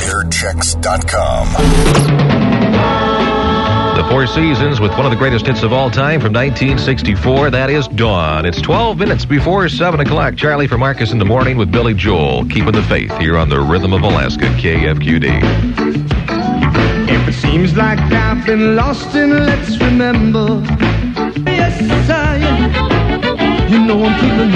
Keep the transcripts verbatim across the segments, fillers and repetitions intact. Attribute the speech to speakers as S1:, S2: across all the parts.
S1: air checks dot com.
S2: The Four Seasons with one of the greatest hits of all time from nineteen sixty-four. That is Dawn. It's twelve minutes before seven o'clock. Charlie for Marcus in the Morning with Billy Joel. Keeping the faith here on the Rhythm of Alaska, K F Q D.
S3: If it seems like I've been lost in Let's Remember, yes, I am. You know I'm keeping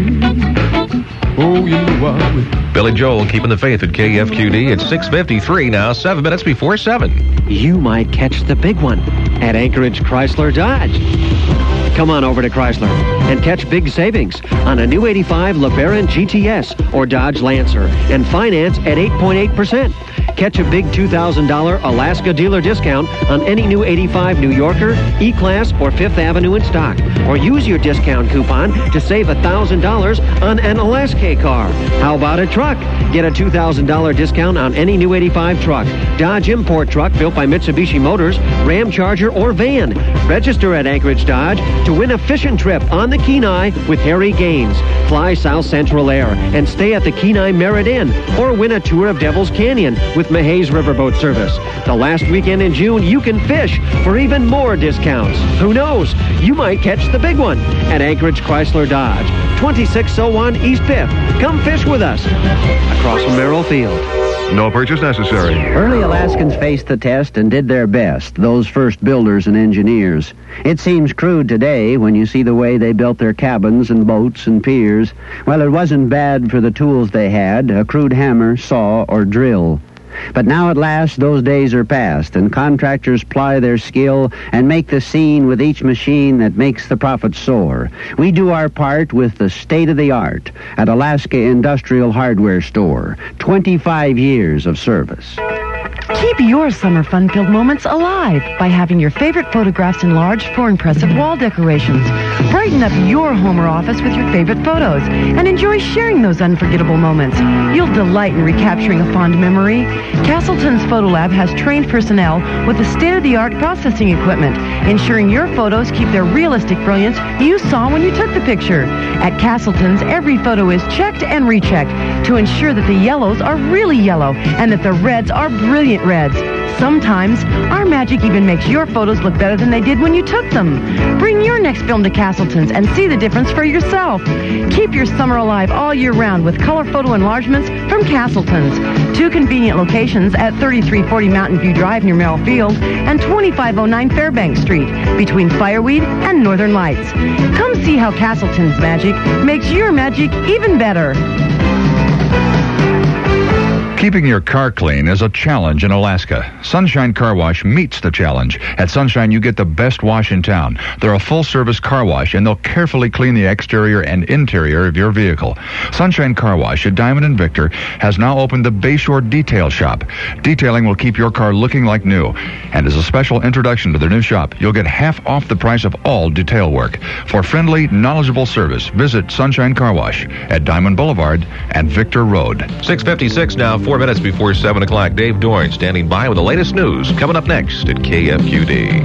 S3: the faith. Oh, you know I will.
S2: Billy Joel keeping the faith at K F Q D. It's six fifty-three now, seven minutes before seven.
S4: You might catch the big one at Anchorage Chrysler Dodge. Come on over to Chrysler and catch big savings on a new eighty-five LeBaron G T S or Dodge Lancer and finance at eight point eight percent. Catch a big two thousand dollars Alaska dealer discount on any new eighty-five New Yorker, E-Class, or Fifth Avenue in stock. Or use your discount coupon to save one thousand dollars on an Alaska car. How about a truck? Get a two thousand dollars discount on any new eighty-five truck, Dodge import truck built by Mitsubishi Motors, Ram Charger, or van. Register at Anchorage Dodge to win a fishing trip on the Kenai with Harry Gaines. Fly South Central Air and stay at the Kenai Merritt Inn, or win a tour of Devil's Canyon with Mahays Riverboat Service. The last weekend in June, you can fish for even more discounts. Who knows? You might catch the big one at Anchorage Chrysler Dodge, twenty-six oh one East Fifth. Come fish with us across from Merrill Field.
S5: No purchase necessary.
S6: Early Alaskans faced the test and did their best, those first builders and engineers. It seems crude today when you see the way they built their cabins and boats and piers. Well, it wasn't bad for the tools they had, a crude hammer, saw, or drill. But now at last those days are past, and contractors ply their skill and make the scene with each machine that makes the profit soar. We do our part with the state-of-the-art at Alaska Industrial Hardware Store. twenty-five years of service.
S7: Keep your summer fun-filled moments alive by having your favorite photographs enlarged for impressive wall decorations. Brighten up your home or office with your favorite photos and enjoy sharing those unforgettable moments. You'll delight in recapturing a fond memory. Castleton's Photo Lab has trained personnel with the state-of-the-art processing equipment, ensuring your photos keep their realistic brilliance you saw when you took the picture. At Castleton's, every photo is checked and rechecked to ensure that the yellows are really yellow and that the reds are brilliant reds. Sometimes, our magic even makes your photos look better than they did when you took them. Bring your next film to Castleton's and see the difference for yourself. Keep your summer alive all year round with color photo enlargements from Castleton's. Two convenient locations at thirty-three forty Mountain View Drive near Merrill Field and twenty-five oh nine Fairbanks Street between Fireweed and Northern Lights. Come see how Castleton's magic makes your magic even better.
S5: Keeping your car clean is a challenge in Alaska. Sunshine Car Wash meets the challenge. At Sunshine, you get the best wash in town. They're a full-service car wash, and they'll carefully clean the exterior and interior of your vehicle. Sunshine Car Wash at Diamond and Victor has now opened the Bayshore Detail Shop. Detailing will keep your car looking like new. And as a special introduction to their new shop, you'll get half off the price of all detail work. For friendly, knowledgeable service, visit Sunshine Car Wash at Diamond Boulevard and Victor Road.
S2: six fifty-six now, four minutes before seven o'clock. Dave Dorn standing by with the latest news coming up next at K F Q D.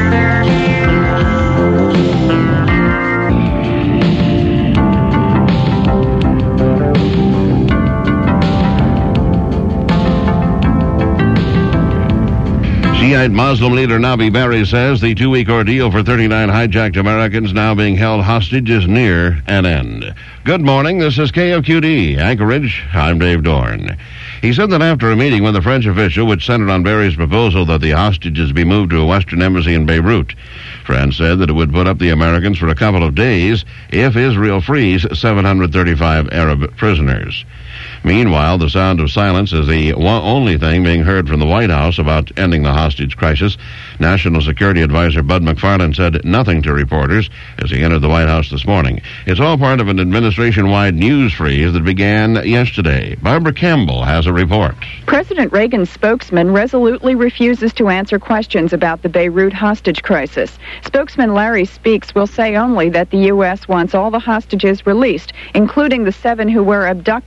S8: Shiite Muslim leader Nabi Berri says the two-week ordeal for thirty-nine hijacked Americans now being held hostage is near an end. Good morning, this is K F Q D, Anchorage. I'm Dave Dorn. He said that after a meeting with a French official which centered on Berri's proposal that the hostages be moved to a Western embassy in Beirut, France said that it would put up the Americans for a couple of days if Israel frees seven hundred thirty-five Arab prisoners. Meanwhile, the sound of silence is the one only thing being heard from the White House about ending the hostage crisis. National Security Advisor Bud McFarlane said nothing to reporters as he entered the White House this morning. It's all part of an administration-wide news freeze that began yesterday. Barbara Campbell has a report.
S9: President Reagan's spokesman resolutely refuses to answer questions about the Beirut hostage crisis. Spokesman Larry Speaks will say only that the U S wants all the hostages released, including the seven who were abducted before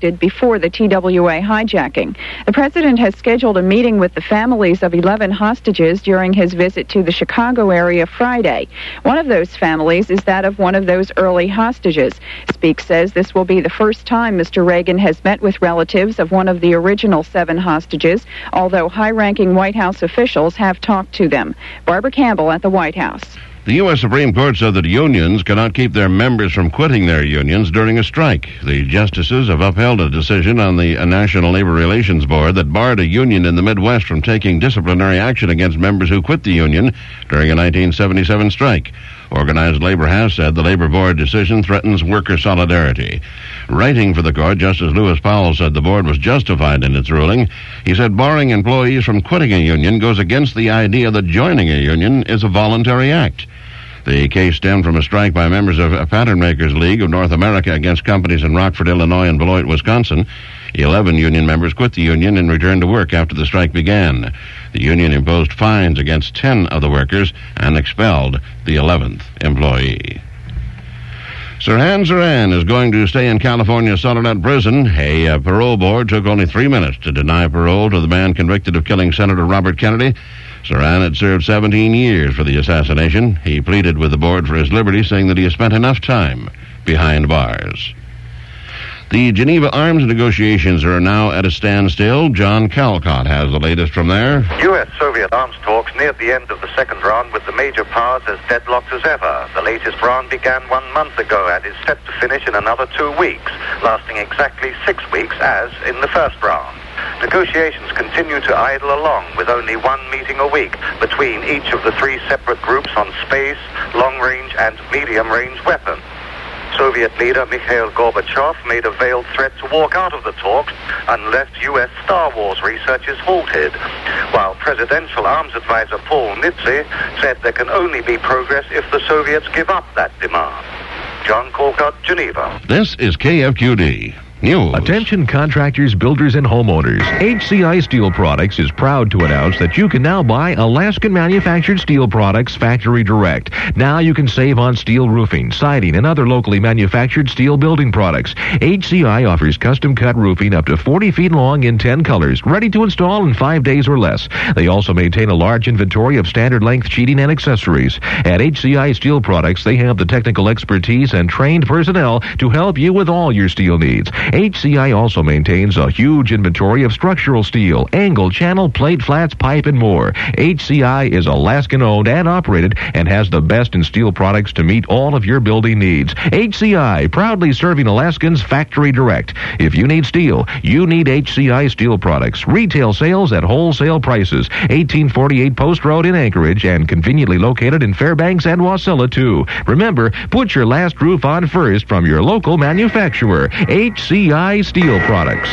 S9: before the T W A hijacking. The president has scheduled a meeting with the families of eleven hostages during his visit to the Chicago area Friday. One of those families is that of one of those early hostages. Speak says this will be the first time Mister Reagan has met with relatives of one of the original seven hostages, although high-ranking White House officials have talked to them. Barbara Campbell at the White House.
S8: The U S Supreme Court said that unions cannot keep their members from quitting their unions during a strike. The justices have upheld a decision on the National Labor Relations Board that barred a union in the Midwest from taking disciplinary action against members who quit the union during a nineteen seventy-seven strike. Organized labor has said the Labor Board decision threatens worker solidarity. Writing for the court, Justice Lewis Powell said the board was justified in its ruling. He said barring employees from quitting a union goes against the idea that joining a union is a voluntary act. The case stemmed from a strike by members of a Pattern Makers League of North America against companies in Rockford, Illinois and Beloit, Wisconsin. Eleven union members quit the union and returned to work after the strike began. The union imposed fines against ten of the workers and expelled the eleventh employee. Sirhan Sirhan is going to stay in California's Soledad prison. A uh, parole board took only three minutes to deny parole to the man convicted of killing Senator Robert Kennedy. Sirhan had served seventeen years for the assassination. He pleaded with the board for his liberty, saying that he has spent enough time behind bars. The Geneva arms negotiations are now at a standstill. John Calcott has the latest from there.
S10: U S Soviet arms talks neared the end of the second round with the major powers as deadlocked as ever. The latest round began one month ago and is set to finish in another two weeks, lasting exactly six weeks as in the first round. Negotiations continue to idle along with only one meeting a week between each of the three separate groups on space, long-range and medium-range weapons. Soviet leader Mikhail Gorbachev made a veiled threat to walk out of the talks unless U S Star Wars research is halted, while presidential arms advisor Paul Nitze said there can only be progress if the Soviets give up that demand. John Colcott, Geneva.
S8: This is K F Q D News.
S2: Attention contractors, builders, and homeowners. H C I Steel Products is proud to announce that you can now buy Alaskan-manufactured steel products factory direct. Now you can save on steel roofing, siding, and other locally manufactured steel building products. H C I offers custom-cut roofing up to forty feet long in ten colors, ready to install in five days or less. They also maintain a large inventory of standard-length sheeting and accessories. At H C I Steel Products, they have the technical expertise and trained personnel to help you with all your steel needs. H C I also maintains a huge inventory of structural steel, angle, channel, plate, flats, pipe, and more. H C I is Alaskan-owned and operated and has the best in steel products to meet all of your building needs. H C I, proudly serving Alaskans factory direct. If you need steel, you need H C I Steel Products. Retail sales at wholesale prices. eighteen forty-eight Post Road in Anchorage and conveniently located in Fairbanks and Wasilla, too. Remember, put your last roof on first from your local manufacturer. H C I Steel Products.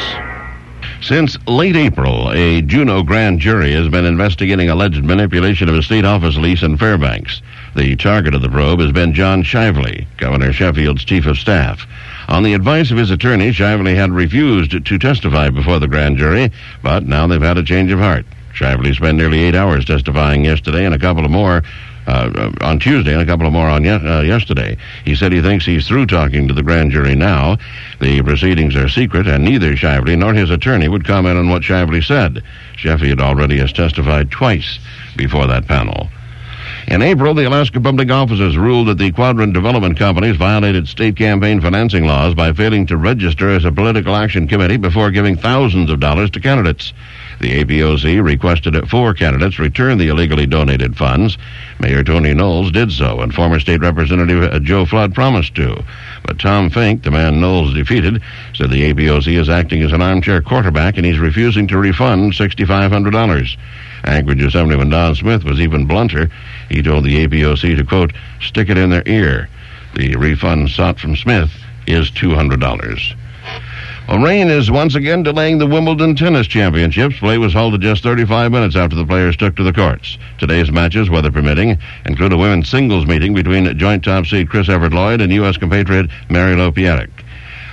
S8: Since late April, a Juneau grand jury has been investigating alleged manipulation of a state office lease in Fairbanks. The target of the probe has been John Shively, Governor Sheffield's chief of staff. On the advice of his attorney, Shively had refused to testify before the grand jury, but now they've had a change of heart. Shively spent nearly eight hours testifying yesterday and a couple of more Uh, on Tuesday and a couple of more on ye- uh, yesterday. He said he thinks he's through talking to the grand jury now. The proceedings are secret, and neither Shively nor his attorney would comment on what Shively said. Sheffield already has testified twice before that panel. In April, the Alaska Public Officers ruled that the Quadrant Development Companies violated state campaign financing laws by failing to register as a political action committee before giving thousands of dollars to candidates. The A P O C requested that four candidates return the illegally donated funds. Mayor Tony Knowles did so, and former state representative Joe Flood promised to. But Tom Fink, the man Knowles defeated, said the A P O C is acting as an armchair quarterback and he's refusing to refund six thousand five hundred dollars. Anchorage Assemblyman Don Smith was even blunter. He told the A P O C to, quote, stick it in their ear. The refund sought from Smith is two hundred dollars. Well, rain is once again delaying the Wimbledon Tennis Championships. Play was halted just thirty-five minutes after the players took to the courts. Today's matches, weather permitting, include a women's singles meeting between joint top seed Chris Evert-Lloyd and U S compatriot Mary Lopieric.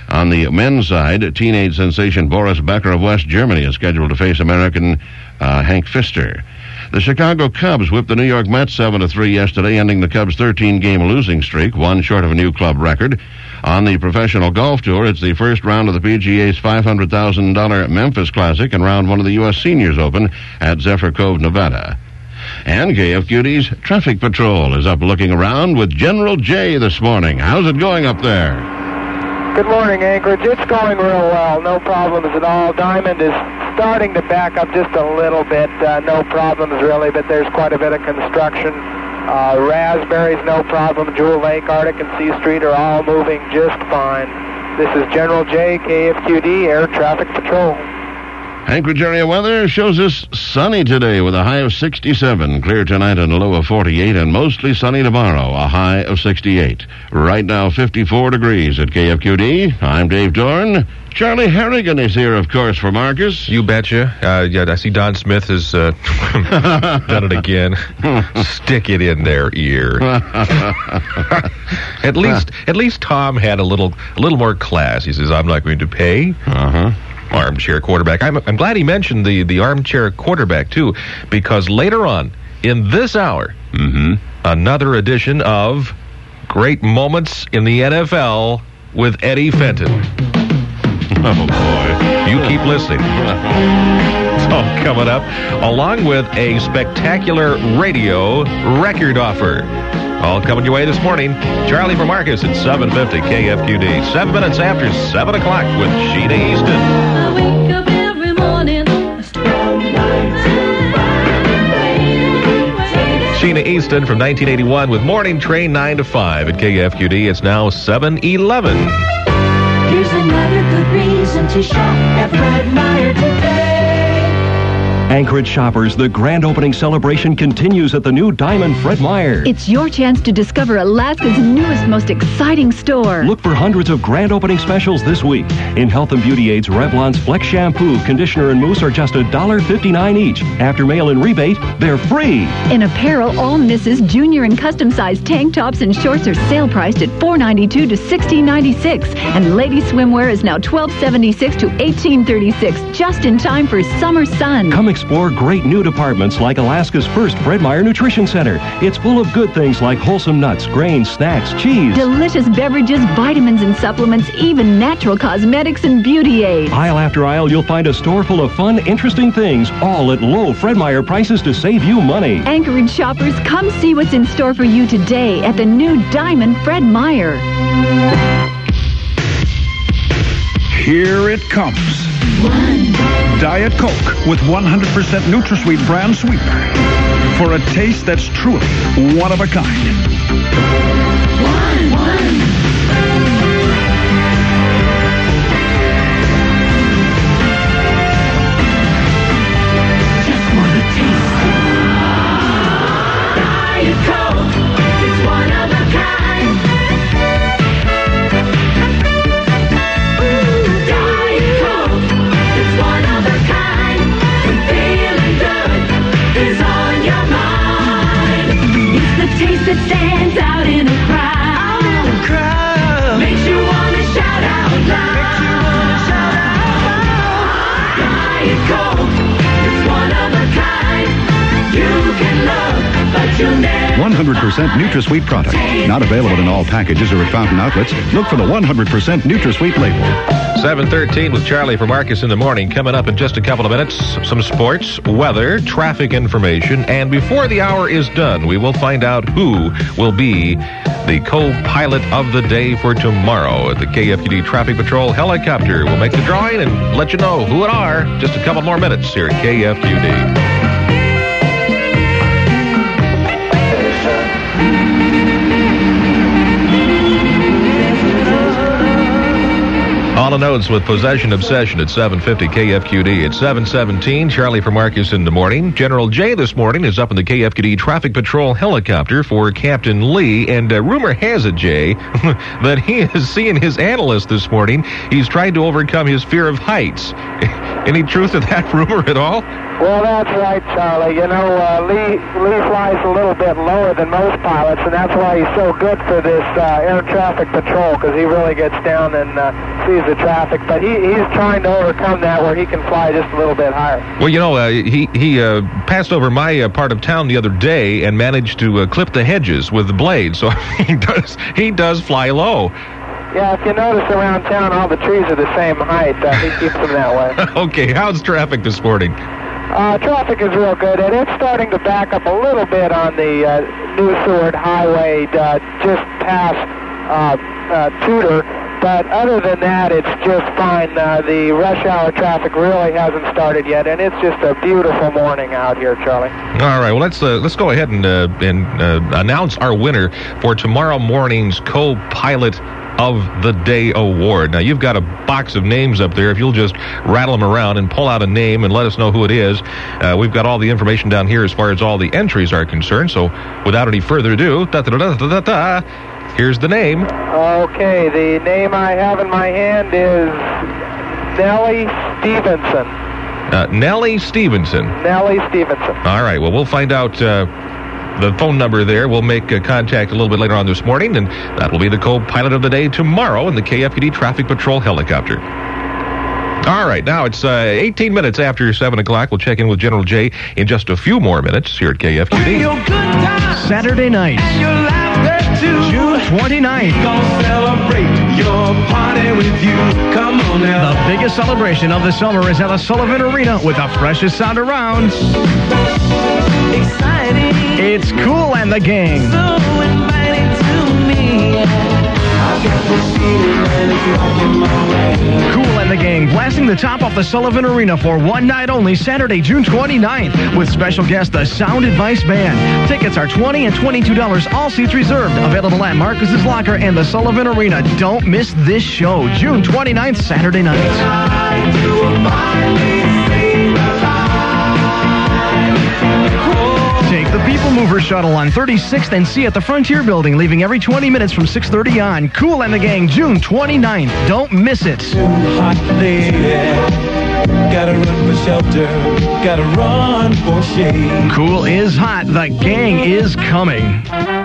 S8: On the men's side, teenage sensation Boris Becker of West Germany is scheduled to face American uh, Hank Pfister. The Chicago Cubs whipped the New York Mets seven to three yesterday, ending the Cubs' thirteen-game losing streak, one short of a new club record. On the professional golf tour, it's the first round of the P G A's five hundred thousand dollars Memphis Classic and round one of the U S Seniors Open at Zephyr Cove, Nevada. And K F Q D's Traffic Patrol is up looking around with General J this morning. How's it going up there?
S11: Good morning, Anchorage. It's going real well. No problems at all. Diamond is starting to back up just a little bit. Uh, no problems, really, but there's quite a bit of construction. Uh, Raspberries, no problem. Jewel Lake, Arctic, and C Street are all moving just fine. This is General J, K F Q D, Air Traffic Patrol.
S8: Anchorage area weather shows us sunny today with a high of sixty-seven, clear tonight and a low of forty-eight, and mostly sunny tomorrow, a high of sixty-eight. Right now, fifty-four degrees at K F Q D. I'm Dave Dorn. Charlie Harrigan is here, of course, for Marcus.
S2: You betcha. Uh, yeah, I see Don Smith has uh, done it again. Stick it in their ear. at least, at least Tom had a little, a little more class. He says, "I'm not going to pay."
S8: Uh huh.
S2: Armchair quarterback. I'm, I'm glad he mentioned the, the armchair quarterback, too, because later on in this hour,
S8: mm-hmm.
S2: another edition of Great Moments in the N F L with Eddie Fenton.
S8: Oh, boy.
S2: You keep listening. It's all coming up, along with a spectacular radio record offer. All coming your way this morning. Charlie for Marcus at seven fifty K F Q D. Seven minutes after seven o'clock with Sheena Easton.
S12: I wake up every morning.
S2: Sheena Easton from nineteen eighty-one with Morning Train nine to five at K F Q D. It's now seven eleven.
S12: Here's another good reason to shop at Fred Meyer today.
S13: Anchorage shoppers, the grand opening celebration continues at the new Diamond Fred Meyer.
S14: It's your chance to discover Alaska's newest, most exciting store.
S13: Look for hundreds of grand opening specials this week. In health and beauty aids, Revlon's Flex Shampoo, Conditioner, and Mousse are just one dollar fifty-nine each. After mail-in rebate, they're free.
S14: In apparel, all Missus Junior and custom-sized tank tops and shorts are sale priced at four ninety-two to sixteen ninety-six. And lady swimwear is now twelve seventy-six to eighteen thirty-six, just in time for summer sun.
S13: Come explore great new departments like Alaska's first Fred Meyer Nutrition Center. It's full of good things like wholesome nuts, grains, snacks, cheese.
S14: Delicious beverages, vitamins and supplements, even natural cosmetics and beauty aids.
S13: Aisle after aisle, you'll find a store full of fun, interesting things, all at low Fred Meyer prices to save you money.
S14: Anchorage shoppers, come see what's in store for you today at the new Diamond Fred Meyer.
S15: Here it comes. One. Diet Coke with one hundred percent NutraSweet brand sweetener for a taste that's truly one of a kind.
S12: One, one. Just want a taste. Diet Coke, it's one of a kind. Ooh, Diet Coke, it's one of a kind. When feeling good is on your mind. It's the taste that stands out in a crowd. Out in a crowd. Makes you want to shout out loud. Makes you want to shout out loud. Diet Coke, it's one of a kind. You can love, but you'll never.
S16: one hundred percent NutraSweet product. Not available in all packages or at fountain outlets. Look for the one hundred percent NutraSweet label.
S2: seven thirteen with Charlie for Marcus in the morning. Coming up in just a couple of minutes, some sports, weather, traffic information, and before the hour is done, we will find out who will be the co-pilot of the day for tomorrow at the K F Q D Traffic Patrol helicopter. We'll make the drawing and let you know who it are. Just a couple more minutes here at K F Q D. On the notes with Possession Obsession at seven fifty K F Q D. At seven seventeen, Charlie for Marcus in the morning. General J this morning is up in the K F Q D Traffic Patrol helicopter for Captain Lee. And uh, rumor has it, Jay, that he is seeing his analyst this morning. He's trying to overcome his fear of heights. Any truth to that rumor at all?
S11: Well, that's right, Charlie. You know, uh, Lee Lee flies a little bit lower than most pilots, and that's why he's so good for this uh, air traffic patrol, because he really gets down and uh, sees the traffic. But he, he's trying to overcome that where he can fly just a little bit higher.
S2: Well, you know, uh, he, he uh, passed over my uh, part of town the other day and managed to uh, clip the hedges with the blade, so he does, he does fly low.
S11: Yeah, if you notice around town, all the trees are the same height. Uh, he keeps them that way.
S2: Okay, how's traffic this morning?
S11: Uh, traffic is real good, and it's starting to back up a little bit on the uh, New Seward Highway uh, just past uh, uh, Tudor. But other than that, it's just fine. Uh, the rush hour traffic really hasn't started yet, and it's just a beautiful morning out here, Charlie.
S2: All right, well, let's uh, let's go ahead and, uh, and uh, announce our winner for tomorrow morning's Co-Pilot of the Day Award. Now, you've got a box of names up there. If you'll just rattle them around and pull out a name and let us know who it is. Uh, we've got all the information down here as far as all the entries are concerned. So, without any further ado, da da da da da da. Here's the name.
S11: Okay, the name I have in my hand is Nellie Stevenson.
S2: Uh, Nellie Stevenson.
S11: Nellie Stevenson.
S2: All right, well, we'll find out uh, the phone number there. We'll make uh, contact a little bit later on this morning, and that will be the co-pilot of the day tomorrow in the K F U D Traffic Patrol helicopter. All right, now it's uh, eighteen minutes after seven o'clock. We'll check in with General J in just a few more minutes here at K F U D.
S17: Saturday night, June twenty-ninth.
S3: Gonna celebrate your party with you. Come on now.
S17: The biggest celebration of the summer is at the Sullivan Arena with the freshest sound around.
S3: Exciting.
S17: It's Kool and the Gang.
S3: So inviting to me. I got this feeling that it's rocking my way.
S17: Kool and the Gang blasting the top off the Sullivan Arena for one night only, Saturday, June twenty-ninth, with special guest, the Sound Advice Band. Tickets are twenty dollars and twenty-two dollars, all seats reserved. Available at Marcus's Locker and the Sullivan Arena. Don't miss this show, June twenty-ninth, Saturday night. Take the People Mover shuttle on thirty-sixth and C at the Frontier Building, leaving every twenty minutes from six thirty on. Kool and the Gang, June twenty-ninth. Don't miss it.
S3: Too hot, lady. Gotta run for shelter. Gotta run for shade.
S17: Kool is hot. The gang is coming.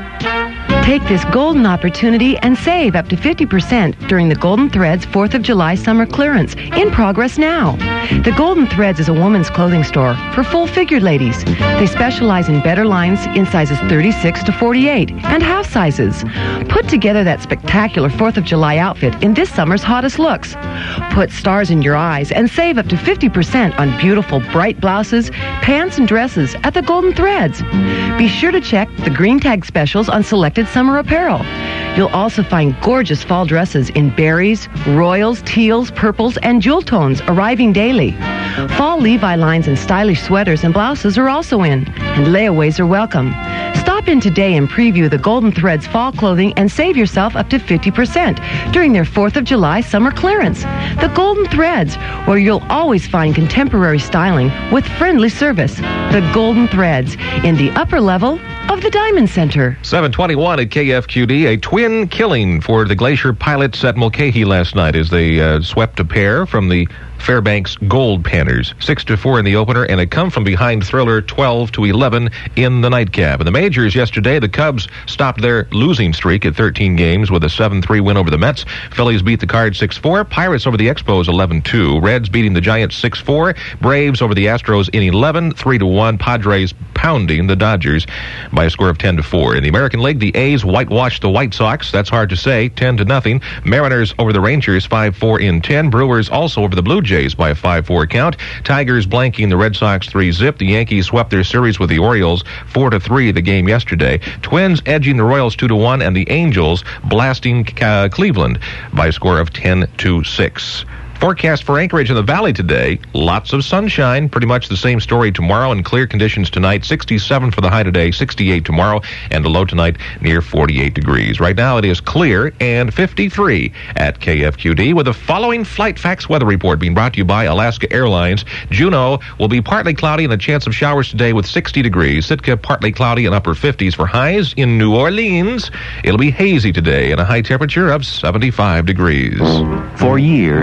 S7: Take this golden opportunity and save up to fifty percent during the Golden Threads fourth of July summer clearance, in progress now. The Golden Threads is a woman's clothing store for full-figured ladies. They specialize in better lines in sizes thirty-six to forty-eight and half sizes. Put together that spectacular fourth of July outfit in this summer's hottest looks. Put stars in your eyes and save up to fifty percent on beautiful bright blouses, pants, and dresses at the Golden Threads. Be sure to check the green tag specials on selected summer apparel. You'll also find gorgeous fall dresses in berries, royals, teals, purples, and jewel tones arriving daily. Fall Levi lines and stylish sweaters and blouses are also in, and layaways are welcome. Stop in today and preview the Golden Threads fall clothing and save yourself up to fifty percent during their fourth of July summer clearance. The Golden Threads, where you'll always find contemporary styling with friendly service. The Golden Threads, in the upper level of the Diamond Center.
S2: seven twenty-one at K F Q D, a twin killing for the Glacier pilots at Mulcahy last night as they uh, swept a pair from the Fairbanks Gold Panners. Six to four in the opener, and a come-from-behind thriller twelve to eleven in the nightcap. In the majors yesterday, the Cubs stopped their losing streak at thirteen games with a seven three win over the Mets. Phillies beat the Cards six four. Pirates over the Expos eleven two. Reds beating the Giants six four. Braves over the Astros in eleven, three to one. Padres pounding the Dodgers by a score of ten to four. In the American League, the A's whitewashed the White Sox. That's hard to say, ten to nothing. Mariners over the Rangers five four in ten. Brewers also over the Blue Jays by a five four count. Tigers blanking the Red Sox three zip. The Yankees swept their series with the Orioles four to three the game yesterday. Twins edging the Royals two to one, and the Angels blasting uh, Cleveland by a score of ten to six. Forecast for Anchorage and the Valley today, lots of sunshine, pretty much the same story tomorrow, and clear conditions tonight. sixty-seven for the high today, sixty-eight tomorrow, and the low tonight near forty-eight degrees. Right now it is clear and fifty-three at K F Q D, with the following Flight Facts weather report being brought to you by Alaska Airlines. Juneau will be partly cloudy and a chance of showers today with sixty degrees. Sitka partly cloudy and upper fifties for highs. In New Orleans, it'll be hazy today and a high temperature of seventy-five degrees.
S18: For years, Air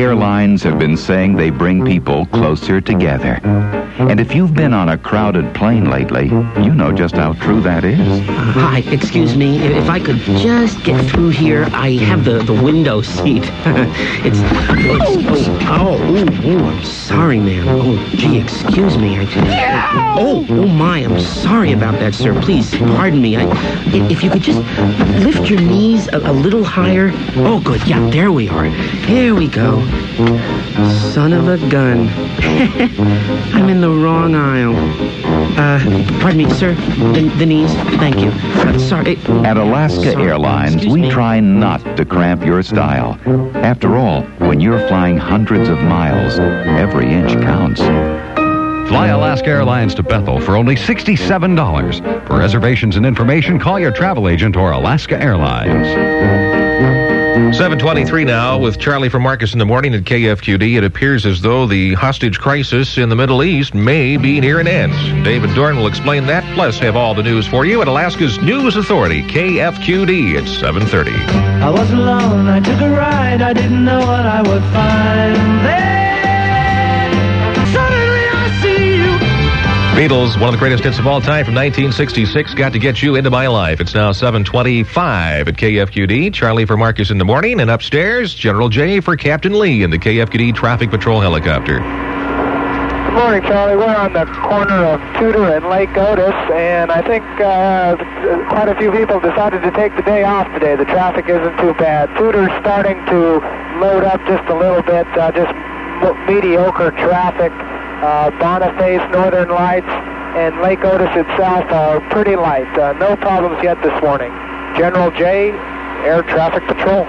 S18: Airlines have been saying they bring people closer together. And if you've been on a crowded plane lately, you know just how true that is.
S19: Hi, excuse me. If I could just get through here, I have the, the window seat. it's... Oh, oh, oh, oh, I'm sorry, ma'am. Oh, gee, excuse me. I, oh, oh, my, I'm sorry about that, sir. Please, pardon me. I, if you could just lift your knees a, a little higher. Oh, good. Yeah, there we are. There we go. Son of a gun. I'm in the wrong aisle. Uh, pardon me, sir. The, the knees. Thank you. Uh, sorry.
S18: At Alaska
S19: sorry.
S18: Airlines,
S19: Excuse
S18: we
S19: me.
S18: try not to cramp your style. After all, when you're flying hundreds of miles, every inch counts.
S5: Fly Alaska Airlines to Bethel for only sixty-seven dollars. For reservations and information, call your travel agent or Alaska Airlines.
S2: seven twenty-three now with Charlie from Marcus in the Morning at K F Q D. It appears as though the hostage crisis in the Middle East may be near an end. David Dorn will explain that, plus have all the news for you at Alaska's News Authority, K F Q D at seven thirty.
S3: I was alone, I took a ride, I didn't know what I would find there. Suddenly I see you.
S2: Beatles, one of the greatest hits of all time from nineteen sixty-six, Got to Get You Into My Life. It's now seven twenty-five at K F Q D. Charlie for Marcus in the Morning, and upstairs, General J for Captain Lee in the K F Q D Traffic Patrol helicopter.
S11: Good morning, Charlie. We're on the corner of Tudor and Lake Otis, and I think uh, quite a few people decided to take the day off today. The traffic isn't too bad. Tudor's starting to load up just a little bit, uh, just mediocre traffic. Uh, Boniface, Northern Lights, and Lake Otis itself are pretty light. Uh, no problems yet this morning. General J, Air Traffic Patrol.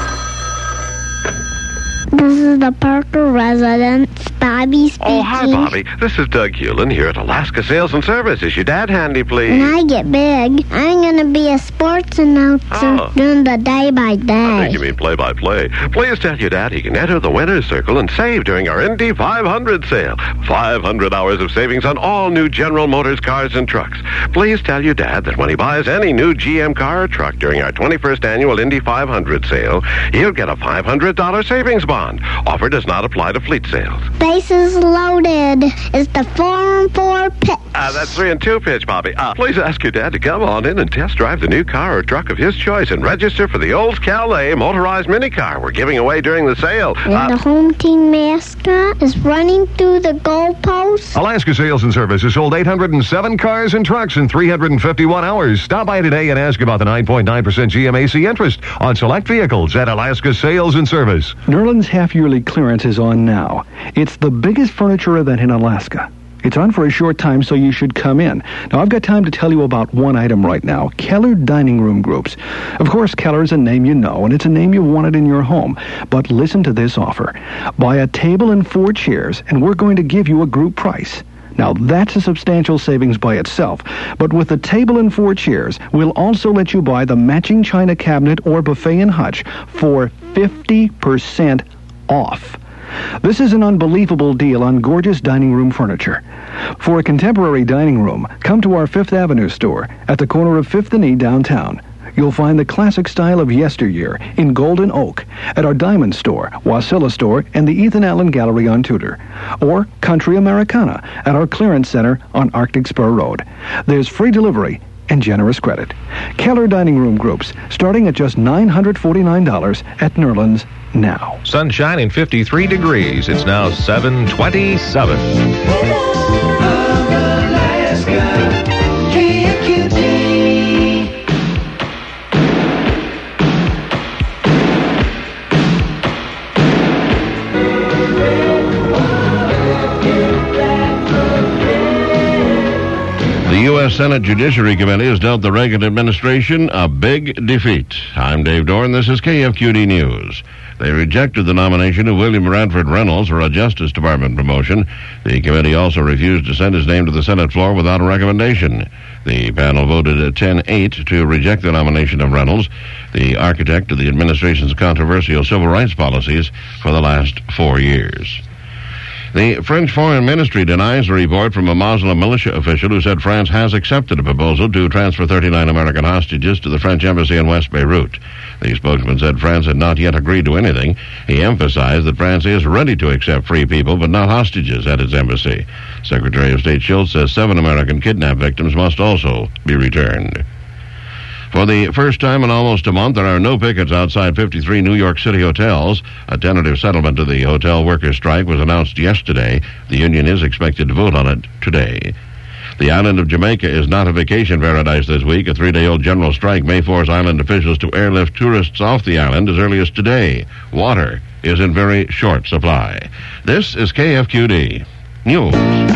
S20: This is the Parker residence. Bobby speaking.
S21: Oh, hi, Bobby. This is Doug Hewlin here at Alaska Sales and Service. Is your dad handy, please?
S20: When I get big, I'm going to be a sports announcer
S21: Oh.
S20: doing the day-by-day.
S21: I think you mean play-by-play. Please tell your dad he can enter the winner's circle and save during our Indy five hundred sale. five hundred hours of savings on all new General Motors cars and trucks. Please tell your dad that when he buys any new G M car or truck during our twenty-first annual Indy five hundred sale, he'll get a five hundred dollars savings bond. Offer does not apply to fleet sales.
S20: Bases loaded. It's the four and four pitch.
S21: Uh, that's three and two pitch, Bobby. Uh, please ask your dad to come on in and test drive the new car or truck of his choice and register for the Olds Calais motorized minicar we're giving away during the sale.
S20: And
S21: Uh,
S20: the home team mascot is running through the goalpost.
S22: Alaska Sales and Service has sold eight hundred seven cars and trucks in three hundred fifty-one hours. Stop by today and ask about the nine point nine percent G M A C interest on select vehicles at Alaska Sales and Service.
S15: Nerland's half-yearly clearance is on now. It's the biggest furniture event in Alaska. It's on for a short time, so you should come in. Now, I've got time to tell you about one item right now, Keller Dining Room Groups. Of course, Keller is a name you know, and it's a name you wanted in your home. But listen to this offer. Buy a table and four chairs, and we're going to give you a group price. Now, that's a substantial savings by itself. But with the table and four chairs, we'll also let you buy the matching china cabinet or buffet and hutch for fifty percent off. This is an unbelievable deal on gorgeous dining room furniture. For a contemporary dining room, come to our Fifth Avenue store at the corner of fifth and E downtown. You'll find the classic style of yesteryear in golden oak at our Diamond store, Wasilla store, and the Ethan Allen Gallery on Tudor. Or Country Americana at our clearance center on Arctic Spur Road. There's free delivery and generous credit. Keller Dining Room Groups, starting at just nine hundred forty-nine dollars at Nerland's now.
S2: Sunshine and fifty-three degrees. It's now seven twenty-seven.
S3: K F Q D.
S8: The U S Senate Judiciary Committee has dealt the Reagan administration a big defeat. I'm Dave Dorn. This is K F Q D News. They rejected the nomination of William Radford Reynolds for a Justice Department promotion. The committee also refused to send his name to the Senate floor without a recommendation. The panel voted at ten eight to reject the nomination of Reynolds, the architect of the administration's controversial civil rights policies for the last four years. The French Foreign Ministry denies a report from a Muslim militia official who said France has accepted a proposal to transfer thirty-nine American hostages to the French embassy in West Beirut. The spokesman said France had not yet agreed to anything. He emphasized that France is ready to accept free people, but not hostages at its embassy. Secretary of State Schultz says seven American kidnap victims must also be returned. For the first time in almost a month, there are no pickets outside fifty-three New York City hotels. A tentative settlement to the hotel workers' strike was announced yesterday. The union is expected to vote on it today. The island of Jamaica is not a vacation paradise this week. A three-day-old general strike may force island officials to airlift tourists off the island as early as today. Water is in very short supply. This is K F Q D News.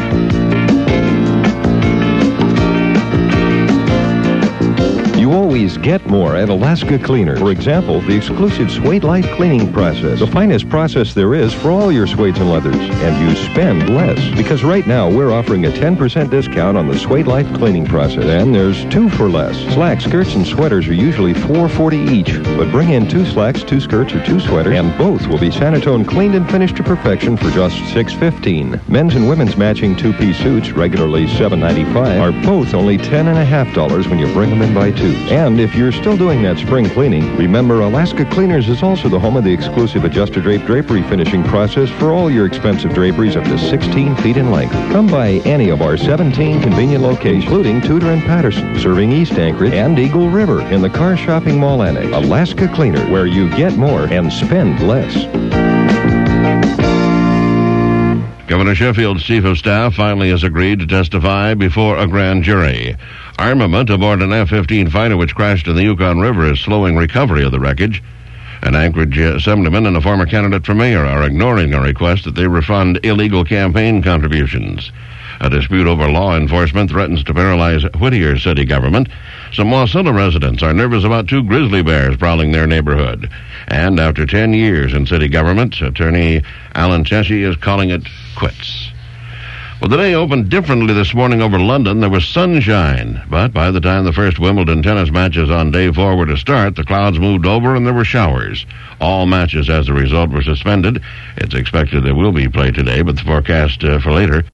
S1: You always get more at Alaska Cleaner. For example, the exclusive Suede Light cleaning process. The finest process there is for all your suedes and leathers. And you spend less. Because right now, we're offering a ten percent discount on the Suede Light cleaning process. And there's two for less. Slacks, skirts, and sweaters are usually four forty each. But bring in two slacks, two skirts, or two sweaters, and both will be Sanitone cleaned and finished to perfection for just six fifteen. Men's and women's matching two-piece suits, regularly seven ninety-five, are both only ten and a half dollars when you bring them in by two. And if you're still doing that spring cleaning, remember Alaska Cleaners is also the home of the exclusive adjusted drape drapery finishing process for all your expensive draperies up to sixteen feet in length. Come by any of our seventeen convenient locations, including Tudor and Patterson, serving East Anchorage and Eagle River in the Car Shopping Mall Annex. Alaska Cleaner, where you get more and spend less.
S8: Governor Sheffield's chief of staff finally has agreed to testify before a grand jury. Armament aboard an F fifteen fighter which crashed in the Yukon River is slowing recovery of the wreckage. An Anchorage assemblyman and a former candidate for mayor are ignoring a request that they refund illegal campaign contributions. A dispute over law enforcement threatens to paralyze Whittier city government. Some Wasilla residents are nervous about two grizzly bears prowling their neighborhood. And after ten years in city government, attorney Alan Cheshire is calling it quits. Well, the day opened differently this morning over London. There was sunshine, but by the time the first Wimbledon tennis matches on day four were to start, the clouds moved over and there were showers. All matches, as a result, were suspended. It's expected there will be play today, but the forecast uh, for later